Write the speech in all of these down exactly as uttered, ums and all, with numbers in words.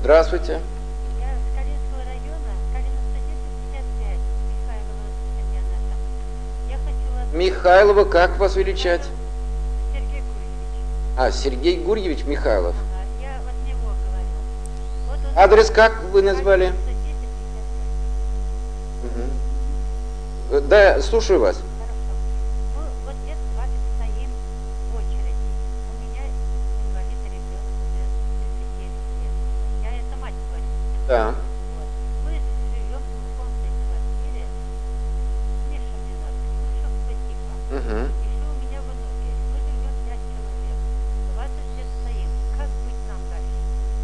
Здравствуйте. Я с Калининского района, Калининская десять пятьдесят пять, Михайлова Татьяна. Я хочу вас... Михайлова, как вас величать? Сергей Гурьевич. А, Сергей Гурьевич Михайлов. Ага, я от него говорю. Вот он... Адрес как вы назвали? Калининская десять пятьдесят пять. Угу. Да, слушаю вас. Хорошо. Мы вот лет двадцать стоим в очереди. У меня инвалид ребенок уже тридцать девять лет. Я это мать говорю. Да. Вот. Мы живем в двухкомнатной квартире. Миша мне надо. Ну, чтобы тихо. Угу. Еще у меня внуки. Мы живем пять человек. двадцать лет стоим. Как быть нам дальше?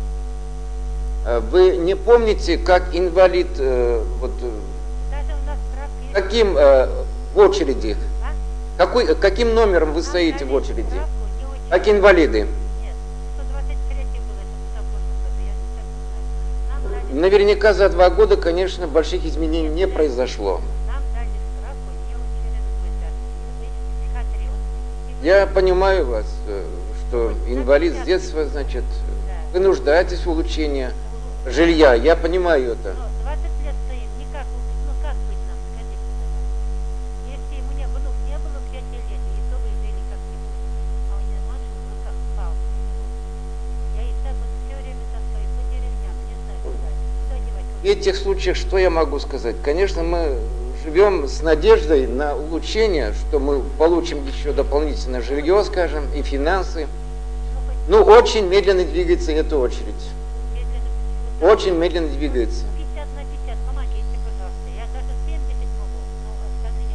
Вы не помните, как инвалид, э, вот, э, Даже у нас справка есть. каким э, в очереди? А? Какой, каким номером вы Нам стоите дали в очереди? справку, не очередь. Как инвалиды? Нет. сто двадцать третий был это в прошлом году. Я сейчас не знаю. Нам дали, Наверняка за два года, конечно, больших изменений не произошло. нам дали справку, не очередь. Мы патриот. Я понимаю вас, э, что инвалид с детства, значит, вы нуждаетесь в улучшении жилья. Я понимаю это. Но двадцать лет стоим. Никак, ну как быть нам, скажите, пожалуйста. Если ему не, внук не было в пяти лет, и то вы жили как-нибудь. А у него младший в руках пал. Я и так вот все время таскаю по деревням, не знаю куда. Куда девать? В этих случаях что я могу сказать? Конечно, мы живем с надеждой на улучшение, что мы получим еще дополнительное жилье, скажем, и финансы. Ну, очень медленно двигается эта очередь. Медленно. Очень медленно двигается. пятьдесят на пятьдесят, помогите, пожалуйста. Я даже семьдесят могу, но остальные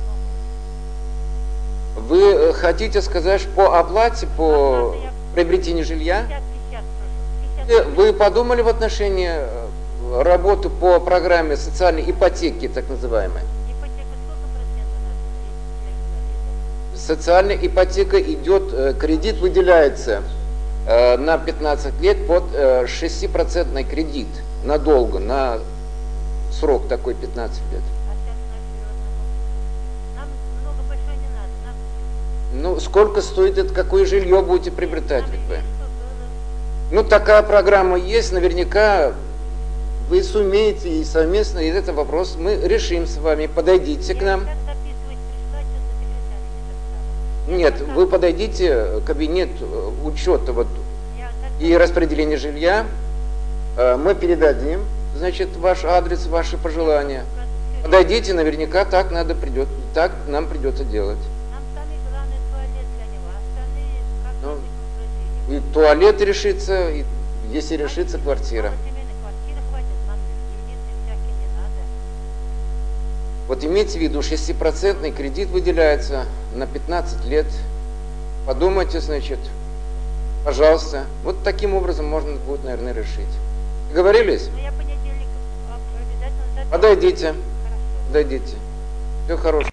не могу. Вы э, хотите сказать по оплате, по приобретению жилья? пятьдесят пятьдесят прошу. пятьдесят. Э, Вы подумали в отношении э, работы по программе социальной ипотеки, так называемой? Ипотека сколько процентов у нас для инвалидов? Социальная ипотека идет, э, кредит выделяется э, на пятнадцать лет под э, шестипроцентный кредит, надолго, на срок такой пятнадцать лет. А сейчас на серьезно. Нам много большой не надо. Нам, Ну, сколько стоит это, какое жилье будете приобретать? нам ведь вы? есть, что было. Ну, такая программа есть, наверняка вы сумеете и совместно, и этот вопрос мы решим с вами. Подойдите к Я нам. сейчас записывать пришла, что-то секретарь не Нет, записала. вы подойдите в кабинет э, учета вот, Я как- и распределения жилья. Э, Мы передадим, значит, ваш адрес, ваши пожелания. Подойдите, наверняка так надо придет, так нам придется делать. Нам самый главный туалет для него, остальные Ну, как-нибудь мы прожили. И туалет решится, и если решится квартира. Малосемейной квартиры хватит, нам кредиты всякие не надо. Вот имейте в виду, шестипроцентный кредит выделяется на пятнадцать лет. Подумайте, значит, пожалуйста. Вот таким образом можно будет, наверное, решить. Договорились? Но я понедельник а, обязательно запишу. Подойдите, Хорошо. подойдите. Все хорошего.